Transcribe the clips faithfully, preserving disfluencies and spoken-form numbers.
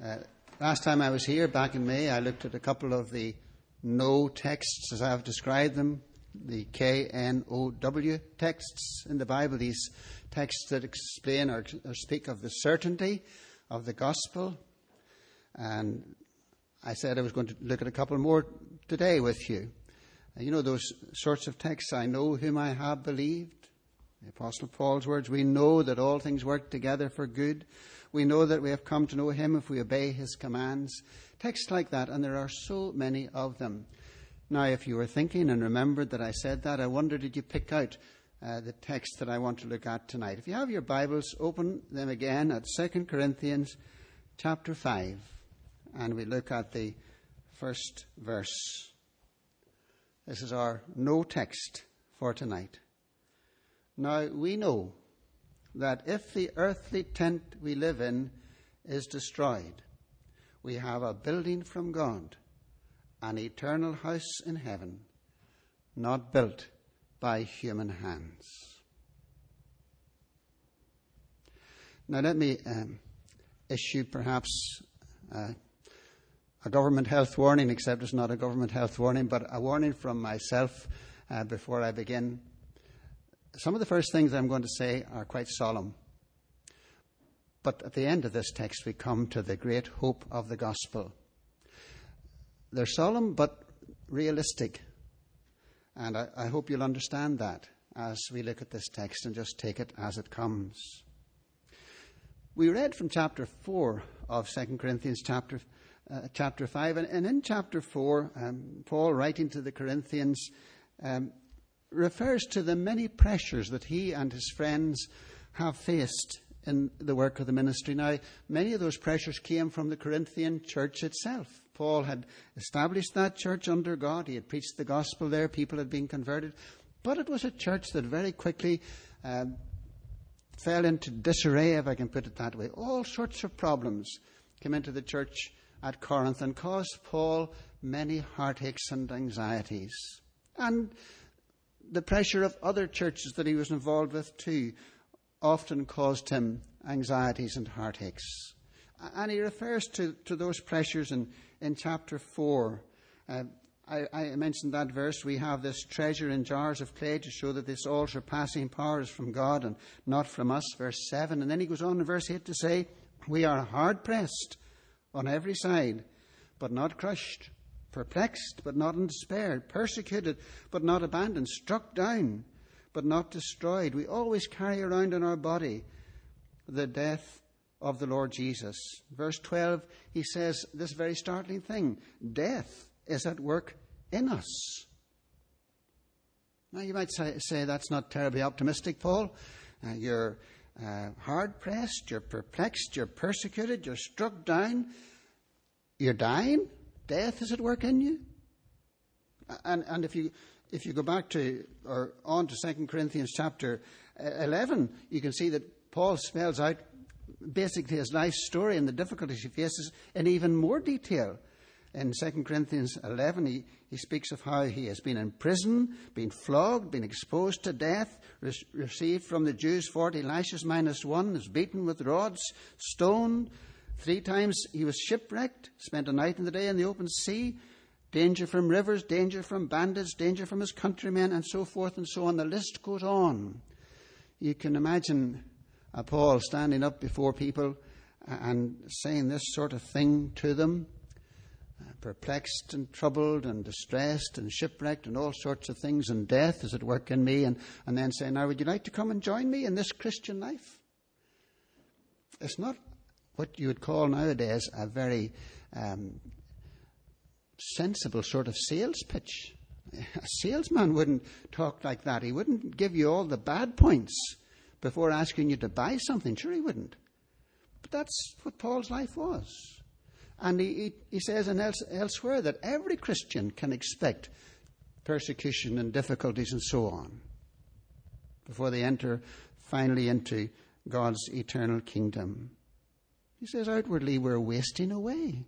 Uh, last time I was here, back in May, I looked at a couple of the no texts, as I've described them, the K N O W texts in the Bible, these texts that explain or, or speak of the certainty of the gospel. And I said I was going to look at a couple more today with you. You know those sorts of texts, I know whom I have believed. The Apostle Paul's words, we know that all things work together for good. We know that we have come to know him if we obey his commands. Texts like that, and there are so many of them. Now, if you were thinking and remembered that I said that, I wonder, did you pick out uh, the text that I want to look at tonight? If you have your Bibles, open them again at Second Corinthians chapter five. And we look at the first verse. This is our no text for tonight. Now, we know that if the earthly tent we live in is destroyed, we have a building from God, an eternal house in heaven, not built by human hands. Now, let me um, issue perhaps uh, a government health warning, except it's not a government health warning, but a warning from myself uh, before I begin. Some of the first things I'm going to say are quite solemn. But at the end of this text, we come to the great hope of the gospel. They're solemn but realistic. And I, I hope you'll understand that as we look at this text and just take it as it comes. We read from chapter four of Second Corinthians chapter, uh, chapter five. And, and in chapter four, um, Paul, writing to the Corinthians, um, refers to the many pressures that he and his friends have faced in the work of the ministry. Now, many of those pressures came from the Corinthian church itself. Paul had established that church under God. He had preached the gospel there. People had been converted. But it was a church that very quickly um, fell into disarray, if I can put it that way. All sorts of problems came into the church at Corinth and caused Paul many heartaches and anxieties. And the pressure of other churches that he was involved with too often caused him anxieties and heartaches. And he refers to, to those pressures in, in chapter four. Uh, I, I mentioned that verse. We have this treasure in jars of clay to show that this all-surpassing power is from God and not from us. Verse seven. And then he goes on in verse eight to say, we are hard-pressed on every side, but not crushed. Perplexed, but not in despair. Persecuted, but not abandoned. Struck down, but not destroyed. We always carry around in our body the death of the Lord Jesus. Verse twelve, he says this very startling thing. Death is at work in us. Now, you might say, say that's not terribly optimistic, Paul. Uh, you're uh, hard-pressed, you're perplexed, you're persecuted, you're struck down, you're dying. Death is at work in you. And and if you if you go back to or on to Second Corinthians chapter eleven, you can see that Paul spells out basically his life story and the difficulties he faces in even more detail. In Second Corinthians eleven, he, he speaks of how he has been in prison, been flogged, been exposed to death, re- received from the Jews forty lashes minus one, is beaten with rods, stoned. Three times he was shipwrecked, spent a night and a day in the open sea, danger from rivers, danger from bandits, danger from his countrymen, and so forth and so on. The list goes on. You can imagine uh, Paul standing up before people and saying this sort of thing to them, uh, perplexed and troubled and distressed and shipwrecked and all sorts of things, and death is at work in me, and, and then saying, now would you like to come and join me in this Christian life? It's not what you would call nowadays a very um, sensible sort of sales pitch. A salesman wouldn't talk like that. He wouldn't give you all the bad points before asking you to buy something. Sure, he wouldn't. But that's what Paul's life was. And he, he, he says in else, elsewhere that every Christian can expect persecution and difficulties and so on before they enter finally into God's eternal kingdom. He says, outwardly, we're wasting away.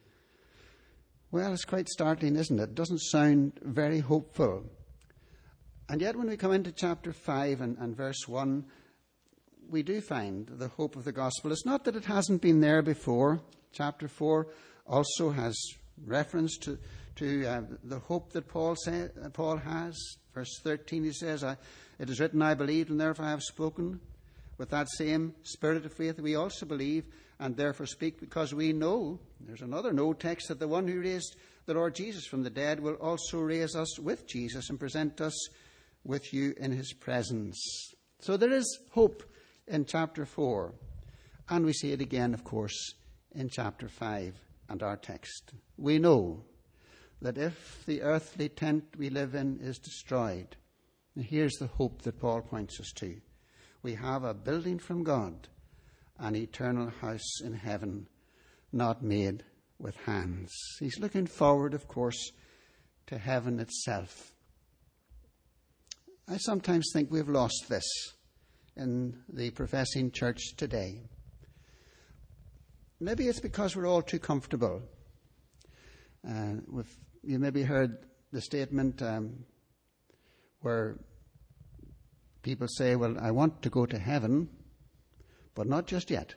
Well, it's quite startling, isn't it? It doesn't sound very hopeful. And yet when we come into chapter five and, and verse one, we do find the hope of the gospel. It's not that it hasn't been there before. Chapter four also has reference to, to uh, the hope that Paul, say, uh, Paul has. Verse thirteen, he says, I, it is written, I believed, and therefore I have spoken. With that same spirit of faith, we also believe, and therefore speak, because we know, there's another no text, that the one who raised the Lord Jesus from the dead will also raise us with Jesus and present us with you in his presence. So there is hope in chapter four. And we see it again, of course, in chapter five and our text. We know that if the earthly tent we live in is destroyed, and here's the hope that Paul points us to. We have a building from God, an eternal house in heaven, not made with hands. He's looking forward, of course, to heaven itself. I sometimes think we've lost this in the professing church today. Maybe it's because we're all too comfortable. Uh, with, you maybe heard the statement um, where people say, well, I want to go to heaven, but not just yet.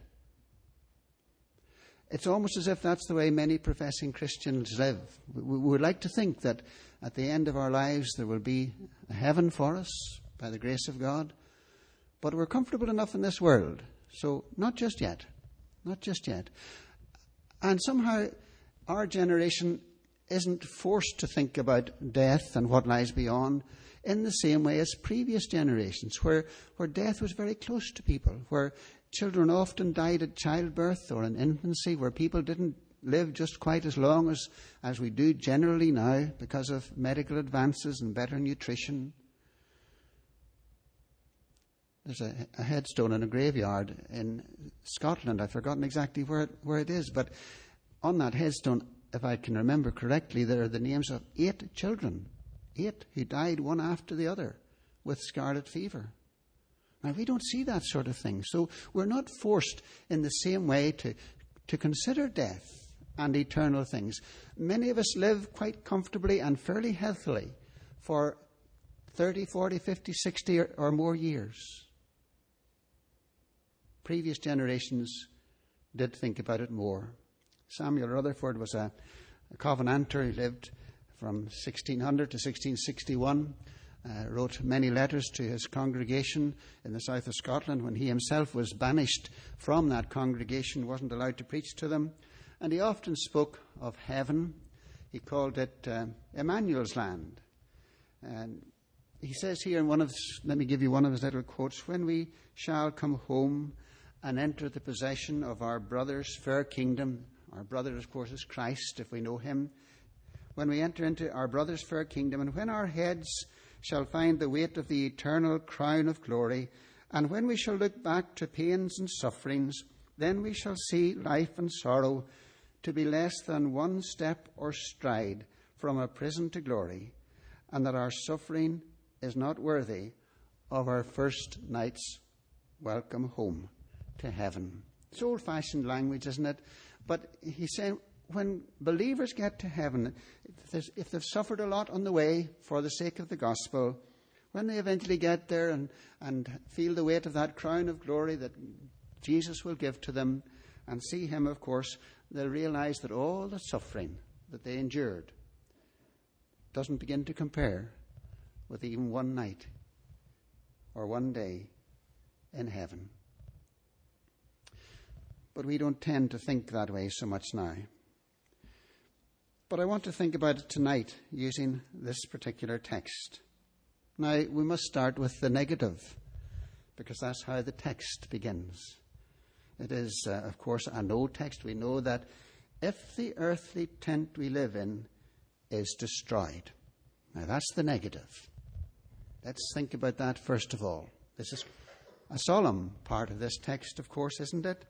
It's almost as if that's the way many professing Christians live. We, we would like to think that at the end of our lives there will be a heaven for us by the grace of God, but we're comfortable enough in this world, so not just yet. Not just yet. And somehow our generation isn't forced to think about death and what lies beyond in the same way as previous generations, where, where death was very close to people, where children often died at childbirth or in infancy, where people didn't live just quite as long as, as we do generally now because of medical advances and better nutrition. There's a, a headstone in a graveyard in Scotland. I've forgotten exactly where it, where it is, but on that headstone, if I can remember correctly, there are the names of eight children, eight who died one after the other with scarlet fever. Now, we don't see that sort of thing, so we're not forced in the same way to, to consider death and eternal things. Many of us live quite comfortably and fairly healthily for thirty, forty, fifty, sixty or, or more years. Previous generations did think about it more. Samuel Rutherford was a, a Covenanter. He lived from sixteen hundred to sixteen sixty-one, uh, wrote many letters to his congregation in the south of Scotland when he himself was banished from that congregation, wasn't allowed to preach to them. And he often spoke of heaven. He called it uh, Emmanuel's land. And he says here in one of his, let me give you one of his little quotes, when we shall come home and enter the possession of our brother's fair kingdom. Our brother, of course, is Christ, if we know him. When we enter into our brother's fair kingdom, and when our heads shall find the weight of the eternal crown of glory, and when we shall look back to pains and sufferings, then we shall see life and sorrow to be less than one step or stride from a prison to glory, and that our suffering is not worthy of our first night's welcome home to heaven. It's old-fashioned language, isn't it? But he's saying when believers get to heaven, if, if they've suffered a lot on the way for the sake of the gospel, when they eventually get there and, and feel the weight of that crown of glory that Jesus will give to them and see him, of course, they'll realize that all the suffering that they endured doesn't begin to compare with even one night or one day in heaven. But we don't tend to think that way so much now. But I want to think about it tonight using this particular text. Now, we must start with the negative, because that's how the text begins. It is, uh, of course, a no text. We know that if the earthly tent we live in is destroyed. Now, that's the negative. Let's think about that first of all. This is a solemn part of this text, of course, isn't it?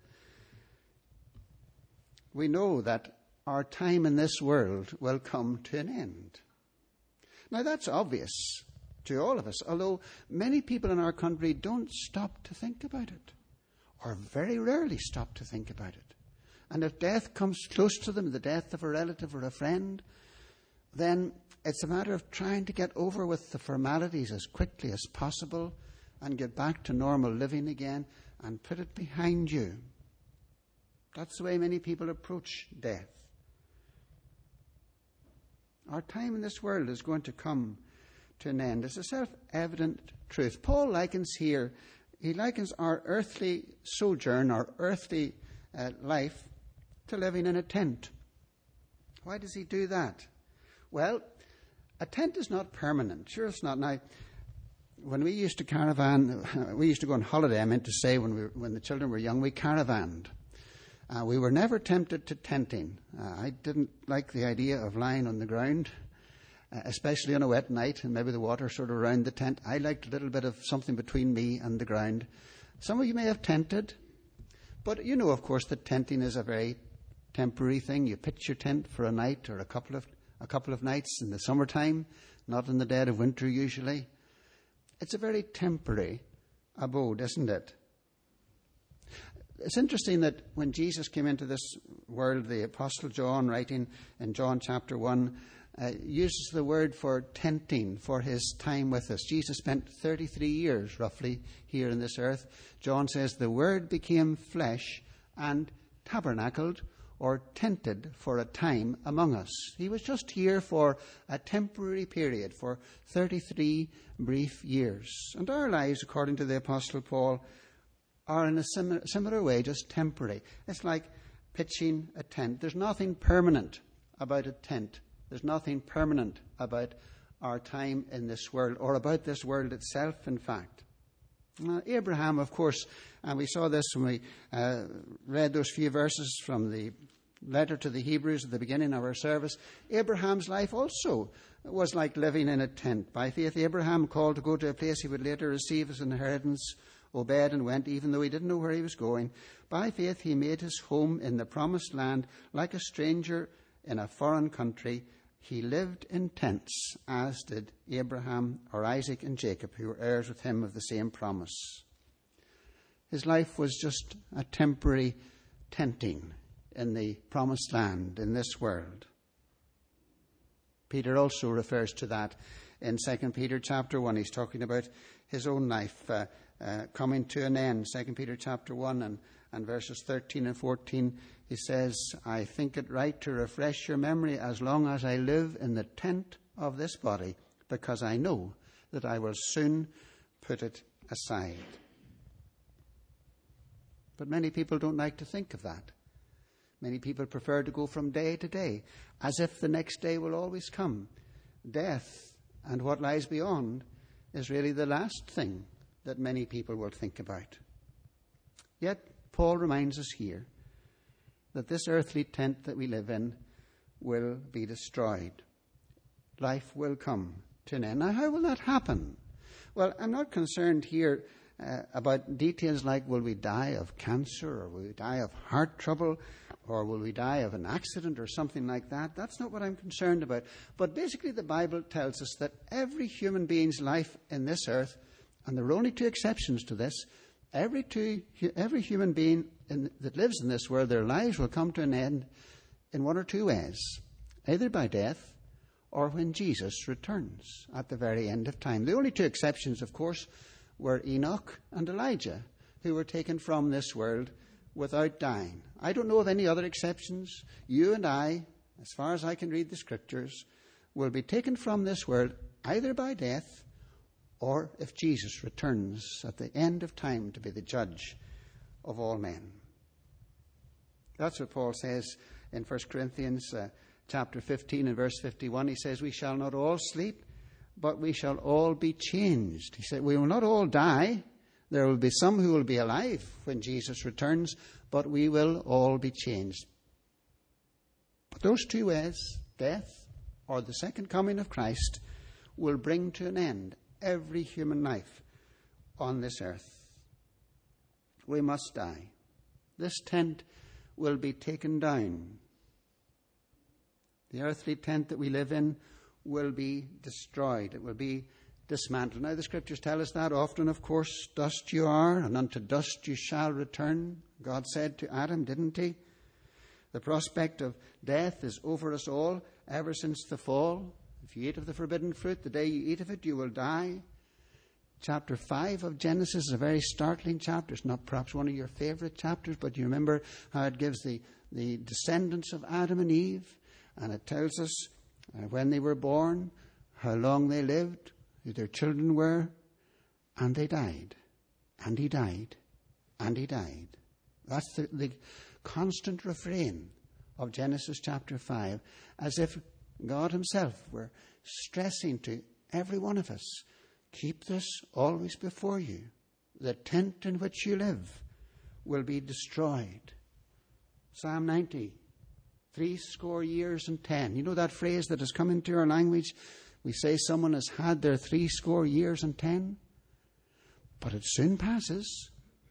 We know that our time in this world will come to an end. Now, that's obvious to all of us, although many people in our country don't stop to think about it, or very rarely stop to think about it. And if death comes close to them, the death of a relative or a friend, then it's a matter of trying to get over with the formalities as quickly as possible and get back to normal living again and put it behind you. That's the way many people approach death. Our time in this world is going to come to an end. It's a self-evident truth. Paul likens here, he likens our earthly sojourn, our earthly uh, life, to living in a tent. Why does he do that? Well, a tent is not permanent. Sure, it's not. Now, when we used to caravan, we used to go on holiday, I meant to say, when we, when the children were young, we caravanned. Uh, we were never tempted to tenting. Uh, I didn't like the idea of lying on the ground, uh, especially on a wet night, and maybe the water sort of around the tent. I liked a little bit of something between me and the ground. Some of you may have tented, but you know, of course, that tenting is a very temporary thing. You pitch your tent for a night or a couple of a couple of nights in the summertime, not in the dead of winter usually. It's a very temporary abode, isn't it? It's interesting that when Jesus came into this world, the Apostle John, writing in John chapter one, uh, uses the word for tenting for his time with us. Jesus spent thirty-three years, roughly, here in this earth. John says, the Word became flesh and tabernacled, or tented, for a time among us. He was just here for a temporary period, for thirty-three brief years. And our lives, according to the Apostle Paul, are in a similar, similar way just temporary. It's like pitching a tent. There's nothing permanent about a tent. There's nothing permanent about our time in this world, or about this world itself, in fact. Uh, Abraham, of course, and we saw this when we uh, read those few verses from the letter to the Hebrews at the beginning of our service. Abraham's life also was like living in a tent. By faith, Abraham, called to go to a place he would later receive as an inheritance, obeyed and went, even though he didn't know where he was going. By faith, he made his home in the promised land like a stranger in a foreign country. He lived in tents, as did Abraham or Isaac and Jacob, who were heirs with him of the same promise. His life was just a temporary tenting in the promised land, in this world. Peter also refers to that in Second Peter chapter one. He's talking about his own life uh, uh, coming to an end. Second Peter chapter one and, and verses thirteen and fourteen, he says, I think it right to refresh your memory as long as I live in the tent of this body, because I know that I will soon put it aside. But many people don't like to think of that. Many people prefer to go from day to day, as if the next day will always come. Death and what lies beyond is really the last thing that many people will think about. Yet, Paul reminds us here that this earthly tent that we live in will be destroyed. Life will come to an end. Now, how will that happen? Well, I'm not concerned here uh, about details like, will we die of cancer, or will we die of heart trouble, or will we die of an accident or something like that? That's not what I'm concerned about. But basically the Bible tells us that every human being's life in this earth, and there are only two exceptions to this, every, two, every human being in, that lives in this world, their lives will come to an end in one or two ways, either by death or when Jesus returns at the very end of time. The only two exceptions, of course, were Enoch and Elijah, who were taken from this world without dying. I don't know of any other exceptions. You and I, as far as I can read the Scriptures, will be taken from this world either by death or if Jesus returns at the end of time to be the judge of all men. That's what Paul says in First Corinthians uh, chapter fifteen and verse fifty-one. He says, we shall not all sleep, but we shall all be changed. He said, we will not all die. There will be some who will be alive when Jesus returns, but we will all be changed. But those two ways, death or the second coming of Christ, will bring to an end every human life on this earth. We must die. This tent will be taken down. The earthly tent that we live in will be destroyed. It will be dismantled. Now, the Scriptures tell us that often, of course. Dust you are, and unto dust you shall return. God said to Adam, didn't he? The prospect of death is over us all ever since the fall. If you eat of the forbidden fruit, the day you eat of it, you will die. Chapter five of Genesis is a very startling chapter. It's not perhaps one of your favourite chapters, but you remember how it gives the, the descendants of Adam and Eve, and it tells us uh, when they were born, how long they lived, who their children were, and they died. And he died. And he died. That's the, the constant refrain of Genesis chapter five, as if God himself were stressing to every one of us, keep this always before you. The tent in which you live will be destroyed. Psalm ninety, three score years and ten. You know that phrase that has come into our language? We say someone has had their three score years and ten, but it soon passes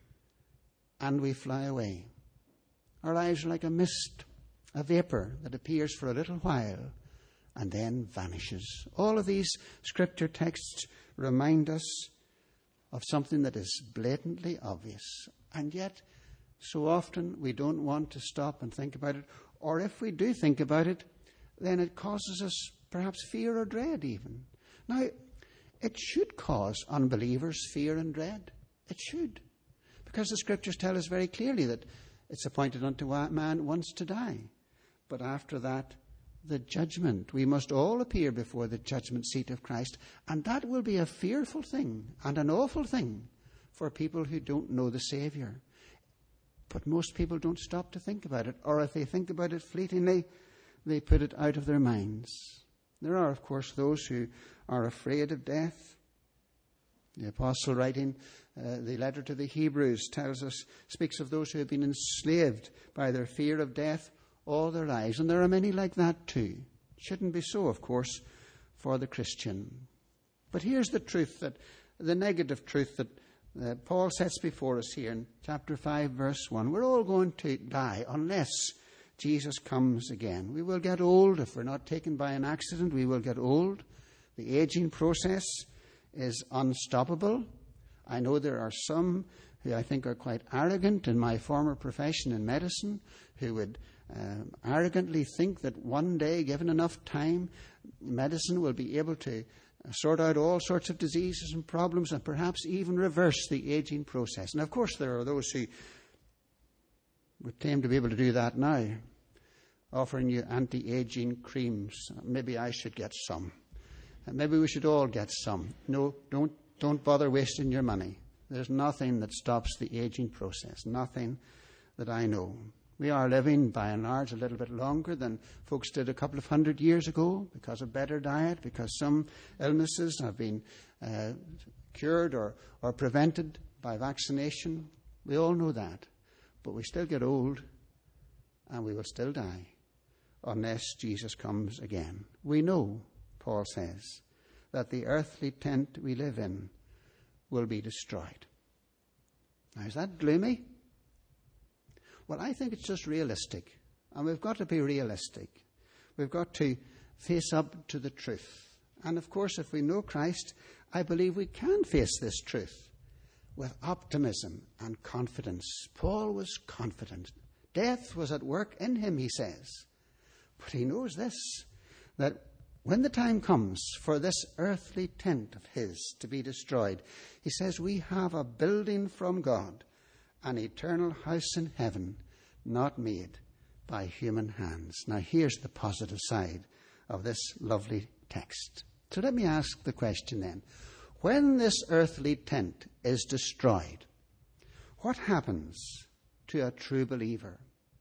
and we fly away. Our lives are like a mist, a vapour that appears for a little while and then vanishes. All of these scripture texts remind us of something that is blatantly obvious, and yet so often we don't want to stop and think about it, or if we do think about it, then it causes us perhaps fear or dread even. Now, it should cause unbelievers fear and dread. It should, because the scriptures tell us very clearly that it's appointed unto man once to die, but after that, the judgment. We must all appear before the judgment seat of Christ, and that will be a fearful thing and an awful thing for people who don't know the Saviour. But most people don't stop to think about it, or if they think about it fleetingly, they put it out of their minds. There are, of course, those who are afraid of death. The apostle writing uh, the letter to the Hebrews tells us, speaks of those who have been enslaved by their fear of death all their lives. And there are many like that too. It shouldn't be so, of course, for the Christian. But here's the truth, that the negative truth that uh, Paul sets before us here in chapter five, verse one. We're all going to die unless Jesus comes again. We will get old. If we're not taken by an accident, we will get old. The aging process is unstoppable. I know there are some who I think are quite arrogant in my former profession in medicine, who would um, arrogantly think that one day, given enough time, medicine will be able to sort out all sorts of diseases and problems and perhaps even reverse the aging process. And of course there are those who would claim to be able to do that now, offering you anti-aging creams. Maybe I should get some. Maybe we should all get some. No, don't don't bother wasting your money. There's nothing that stops the aging process, nothing that I know. We are living, by and large, a little bit longer than folks did a couple of hundred years ago because of better diet, because some illnesses have been uh, cured or, or prevented by vaccination. We all know that. But we still get old, and we will still die unless Jesus comes again. We know, Paul says, that the earthly tent we live in will be destroyed. Now, is that gloomy? Well, I think it's just realistic. And we've got to be realistic. We've got to face up to the truth. And of course, if we know Christ, I believe we can face this truth with optimism and confidence. Paul was confident. Death was at work in him, he says. But he knows this, that when the time comes for this earthly tent of his to be destroyed, he says we have a building from God, an eternal house in heaven, not made by human hands. Now here's the positive side of this lovely text. So let me ask the question then. When this earthly tent is destroyed, what happens to a true believer?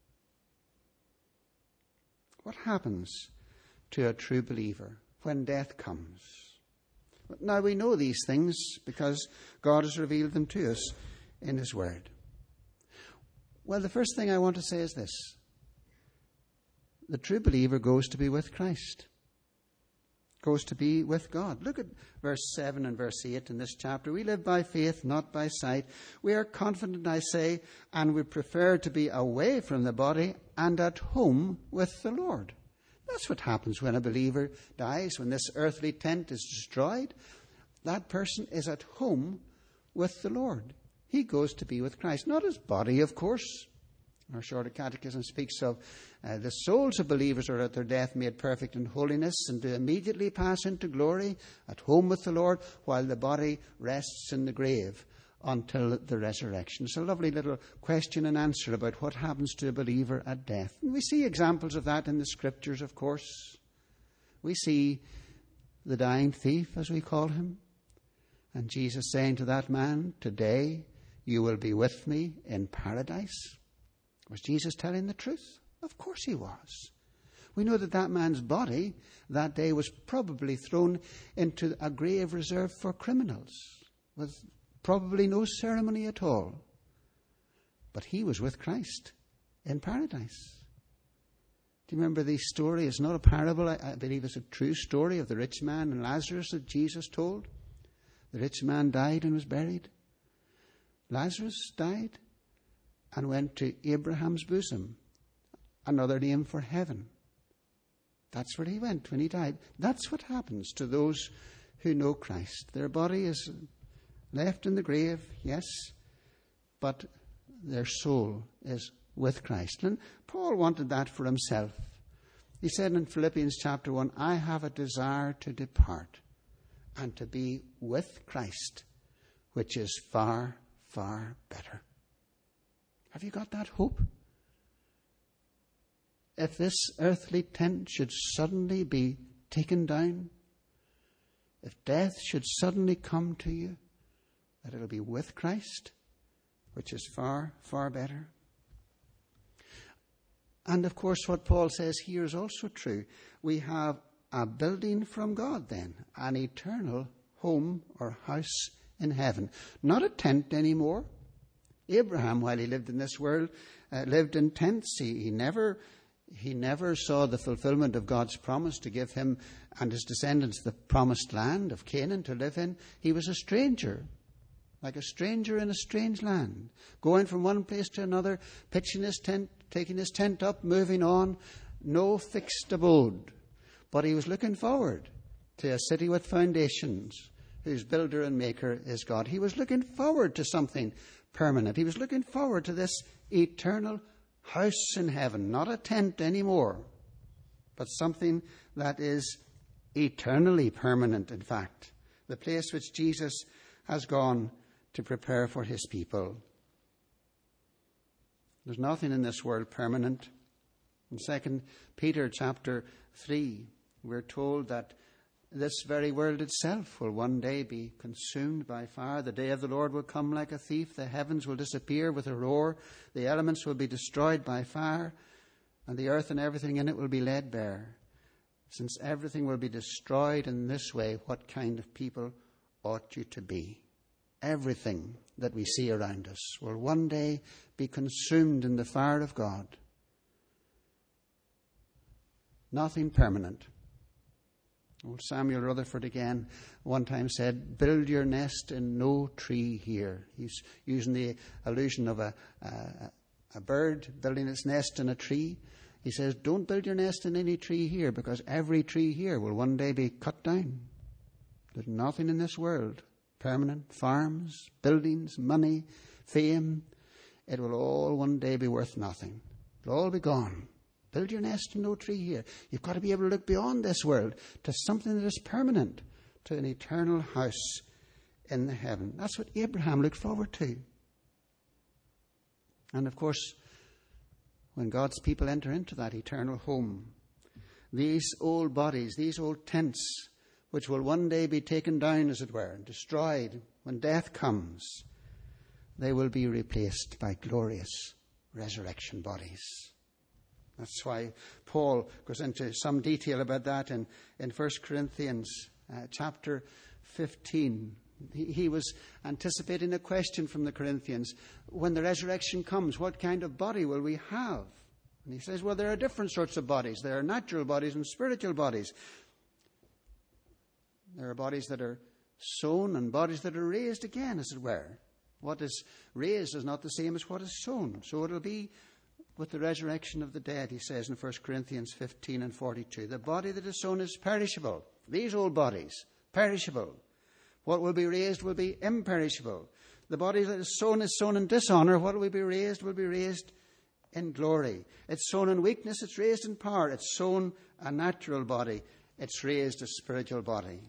What happens to a true believer when death comes? Now we know these things because God has revealed them to us in his word. Well, the first thing I want to say is this. The true believer goes to be with Christ. Goes to be with God. Look at verse seven and verse eight in this chapter. We live by faith, not by sight. We are confident, I say, and we prefer to be away from the body and at home with the Lord. That's what happens when a believer dies, when this earthly tent is destroyed. That person is at home with the Lord. He goes to be with Christ. Not his body, of course. Our Shorter Catechism speaks of uh, the souls of believers are at their death made perfect in holiness and do immediately pass into glory at home with the Lord, while the body rests in the grave until the resurrection. It's a lovely little question and answer about what happens to a believer at death. And we see examples of that in the Scriptures, of course. We see the dying thief, as we call him, and Jesus saying to that man, "Today you will be with me in paradise." Was Jesus telling the truth? Of course he was. We know that that man's body that day was probably thrown into a grave reserved for criminals, with probably no ceremony at all. But he was with Christ in paradise. Do you remember the story? It's not a parable. I, I believe it's a true story of the rich man and Lazarus that Jesus told. The rich man died and was buried. Lazarus died and went to Abraham's bosom, another name for heaven. That's where he went when he died. That's what happens to those who know Christ. Their body is left in the grave, yes, but their soul is with Christ. And Paul wanted that for himself. He said in Philippians chapter one, "I have a desire to depart and to be with Christ, which is far, far better." Have you got that hope? If this earthly tent should suddenly be taken down, if death should suddenly come to you, that it'll be with Christ, which is far, far better. And of course, what Paul says here is also true. We have a building from God then, an eternal home or house in heaven. Not a tent anymore. Abraham, while he lived in this world, uh, lived in tents. He, he never he never saw the fulfillment of God's promise to give him and his descendants the promised land of Canaan to live in. He was a stranger, like a stranger in a strange land, going from one place to another, pitching his tent, taking his tent up, moving on, no fixed abode. But he was looking forward to a city with foundations, whose builder and maker is God. He was looking forward to something permanent. He was looking forward to this eternal house in heaven, not a tent anymore, but something that is eternally permanent, in fact, the place which Jesus has gone to prepare for his people. There's nothing in this world permanent. In Second Peter chapter three, we're told that this very world itself will one day be consumed by fire. The day of the Lord will come like a thief. The heavens will disappear with a roar. The elements will be destroyed by fire. And the earth and everything in it will be laid bare. Since everything will be destroyed in this way, what kind of people ought you to be? Everything that we see around us will one day be consumed in the fire of God. Nothing permanent. Old Samuel Rutherford again one time said, "Build your nest in no tree here." He's using the allusion of a, a, a bird building its nest in a tree. He says, don't build your nest in any tree here, because every tree here will one day be cut down. There's nothing in this world permanent. Farms, buildings, money, fame, it will all one day be worth nothing. It'll all be gone. Build your nest in no tree here. You've got to be able to look beyond this world to something that is permanent, to an eternal house in the heaven. That's what Abraham looked forward to. And of course, when God's people enter into that eternal home, these old bodies, these old tents, which will one day be taken down, as it were, and destroyed when death comes, they will be replaced by glorious resurrection bodies. That's why Paul goes into some detail about that in, in First Corinthians uh, chapter fifteen. He, he was anticipating a question from the Corinthians. When the resurrection comes, what kind of body will we have? And he says, well, there are different sorts of bodies. There are natural bodies and spiritual bodies. There are bodies that are sown and bodies that are raised again, as it were. What is raised is not the same as what is sown. So it'll be with the resurrection of the dead, he says in First Corinthians fifteen and forty-two. The body that is sown is perishable. These old bodies, perishable. What will be raised will be imperishable. The body that is sown is sown in dishonour. What will be raised will be raised in glory. It's sown in weakness, it's raised in power. It's sown a natural body, it's raised a spiritual body.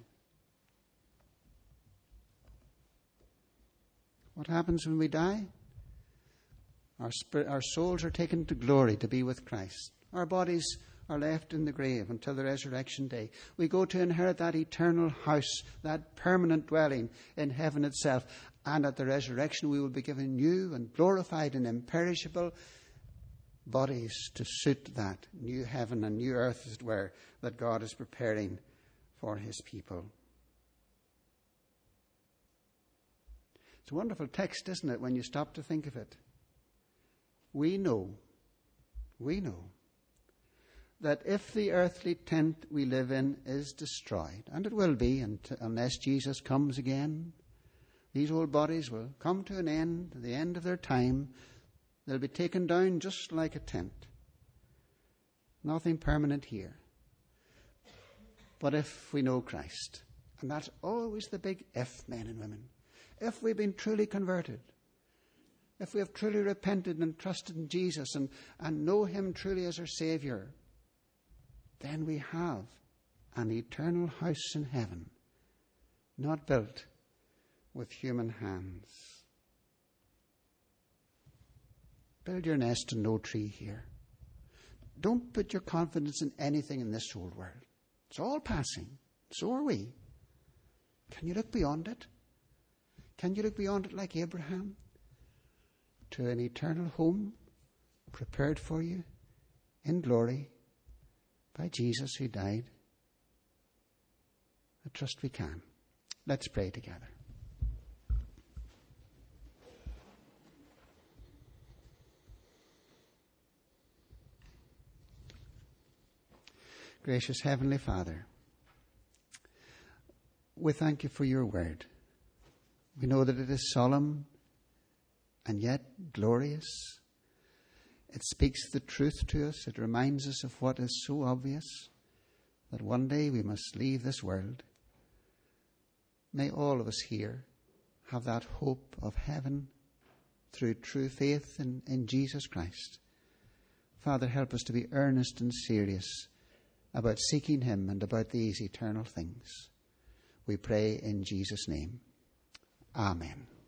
What happens when we die? Our, spirit, our souls are taken to glory to be with Christ. Our bodies are left in the grave until the resurrection day. We go to inherit that eternal house, that permanent dwelling in heaven itself. And at the resurrection we will be given new and glorified and imperishable bodies to suit that new heaven and new earth, as it were, that God is preparing for his people. It's a wonderful text, isn't it, when you stop to think of it? We know, we know, that if the earthly tent we live in is destroyed, and it will be unless Jesus comes again, these old bodies will come to an end, the end of their time. They'll be taken down just like a tent. Nothing permanent here. But if we know Christ, and that's always the big if, men and women, if we've been truly converted, if we have truly repented and trusted in Jesus and, and know him truly as our Saviour, then we have an eternal house in heaven, not built with human hands. Build your nest in no tree here. Don't put your confidence in anything in this old world. It's all passing. So are we. Can you look beyond it? Can you look beyond it like Abraham to an eternal home prepared for you in glory by Jesus who died? I trust we can. Let's pray together. Gracious Heavenly Father, we thank you for your word. We know that it is solemn and yet glorious. It speaks the truth to us. It reminds us of what is so obvious, that one day we must leave this world. May all of us here have that hope of heaven through true faith in, in Jesus Christ. Father, help us to be earnest and serious about seeking him and about these eternal things. We pray in Jesus' name. Amen.